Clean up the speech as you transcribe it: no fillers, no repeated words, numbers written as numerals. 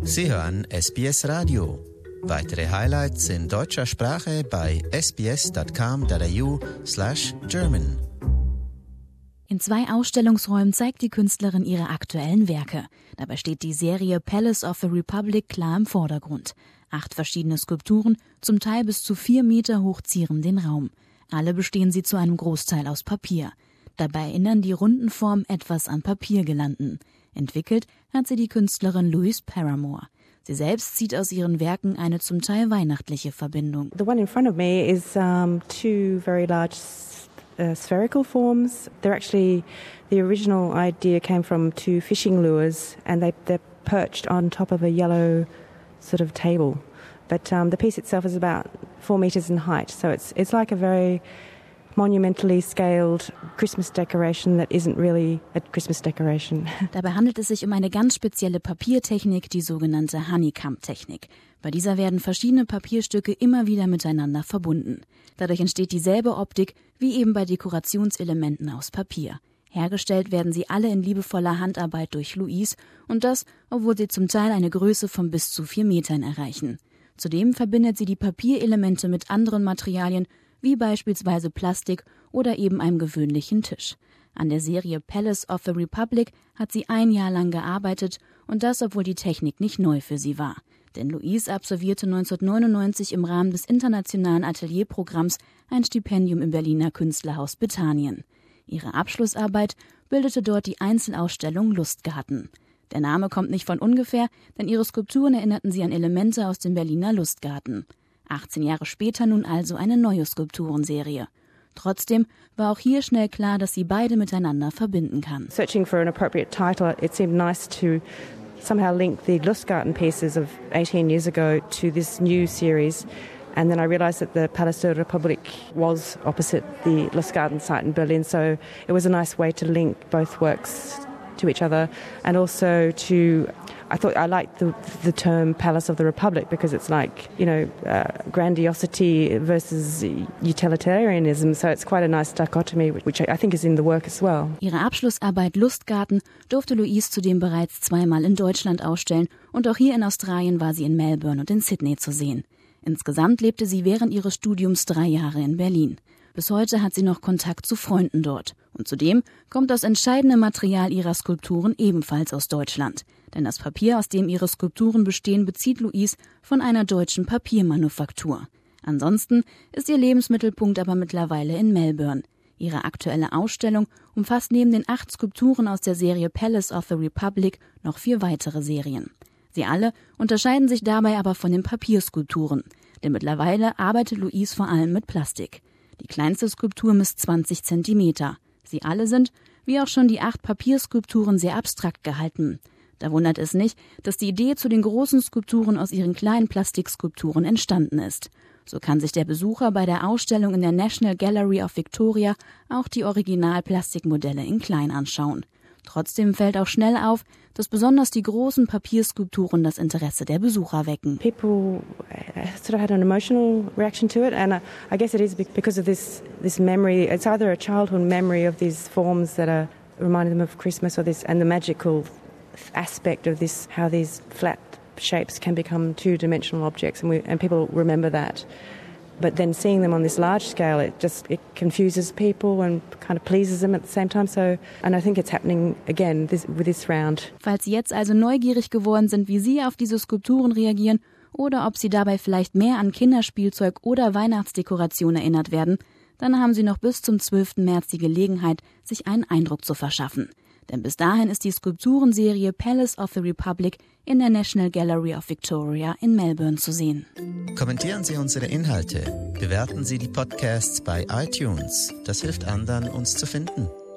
Sie hören SBS Radio. Weitere Highlights in deutscher Sprache bei sbs.com.au/German. In 2 Ausstellungsräumen zeigt die Künstlerin ihre aktuellen Werke. Dabei steht die Serie Palace of the Republic klar im Vordergrund. 8 verschiedene Skulpturen, zum Teil bis zu 4 Meter hoch, zieren den Raum. Alle bestehen sie zu einem Großteil aus Papier. Dabei erinnern die runden Formen etwas an Papiergirlanden. Entwickelt hat sie die Künstlerin Louise Paramore. Sie selbst zieht aus ihren Werken eine zum Teil weihnachtliche Verbindung. The one in front of me is 2 very large spherical forms. They're actually, the original idea came from 2 fishing lures, and they're perched on top of a yellow sort of table. But the piece itself is about 4 meters in height, so it's like a very monumentally scaled Christmas decoration that isn't really a Christmas decoration. Dabei handelt es sich um eine ganz spezielle Papiertechnik, die sogenannte Honeycomb-Technik. Bei dieser werden verschiedene Papierstücke immer wieder miteinander verbunden. Dadurch entsteht dieselbe Optik wie eben bei Dekorationselementen aus Papier. Hergestellt werden sie alle in liebevoller Handarbeit durch Louise, und das, obwohl sie zum Teil eine Größe von bis zu 4 Metern erreichen. Zudem verbindet sie die Papierelemente mit anderen Materialien, wie beispielsweise Plastik oder eben einem gewöhnlichen Tisch. An der Serie Palace of the Republic hat sie 1 Jahr lang gearbeitet, und das, obwohl die Technik nicht neu für sie war. Denn Louise absolvierte 1999 im Rahmen des internationalen Atelierprogramms ein Stipendium im Berliner Künstlerhaus Bethanien. Ihre Abschlussarbeit bildete dort die Einzelausstellung Lustgarten. Der Name kommt nicht von ungefähr, denn ihre Skulpturen erinnerten sie an Elemente aus dem Berliner Lustgarten. 18 Jahre später nun also eine neue Skulpturenserie. Trotzdem war auch hier schnell klar, dass sie beide miteinander verbinden kann. Searching for an appropriate title, it seemed nice to somehow link the Lustgarten pieces of 18 years ago to this new series. And then I realized that the Palace of the Republic was opposite the Lustgarten site in Berlin, so it was a nice way to link both works to each other, and also I thought I liked the term Palace of the Republic because it's like, grandiosity versus utilitarianism, so it's quite a nice dichotomy, which I think is in the work as well. Ihre Abschlussarbeit Lustgarten durfte Louise zudem bereits 2-mal in Deutschland ausstellen, und auch hier in Australien war sie in Melbourne und in Sydney zu sehen. Insgesamt lebte sie während ihres Studiums 3 Jahre in Berlin. Bis heute hat sie noch Kontakt zu Freunden dort. Und zudem kommt das entscheidende Material ihrer Skulpturen ebenfalls aus Deutschland. Denn das Papier, aus dem ihre Skulpturen bestehen, bezieht Louise von einer deutschen Papiermanufaktur. Ansonsten ist ihr Lebensmittelpunkt aber mittlerweile in Melbourne. Ihre aktuelle Ausstellung umfasst neben den 8 Skulpturen aus der Serie Palace of the Republic noch 4 weitere Serien. Sie alle unterscheiden sich dabei aber von den Papierskulpturen. Denn mittlerweile arbeitet Louise vor allem mit Plastik. Die kleinste Skulptur misst 20 Zentimeter. Sie alle sind, wie auch schon die 8 Papierskulpturen, sehr abstrakt gehalten. Da wundert es nicht, dass die Idee zu den großen Skulpturen aus ihren kleinen Plastikskulpturen entstanden ist. So kann sich der Besucher bei der Ausstellung in der National Gallery of Victoria auch die Originalplastikmodelle in klein anschauen. Trotzdem fällt auch schnell auf, dass besonders die großen Papierskulpturen das Interesse der Besucher wecken. People sort of had an emotional reaction to it, and I guess it is because of this memory. It's either a childhood memory of these forms that are reminding them of Christmas, or this, and the magical aspect of this, how these flat shapes can become 2-dimensional objects, and people remember that. But then seeing them on this large scale, it confuses people and kind of pleases them at the same time. So, and I think it's happening again with this round. Falls Sie jetzt also neugierig geworden sind, wie Sie auf diese Skulpturen reagieren oder ob Sie dabei vielleicht mehr an Kinderspielzeug oder Weihnachtsdekoration erinnert werden, dann haben Sie noch bis zum 12. März die Gelegenheit, sich einen Eindruck zu verschaffen. Denn bis dahin ist die Skulpturenserie Palace of the Republic in der National Gallery of Victoria in Melbourne zu sehen. Kommentieren Sie unsere Inhalte, bewerten Sie die Podcasts bei iTunes. Das hilft anderen, uns zu finden.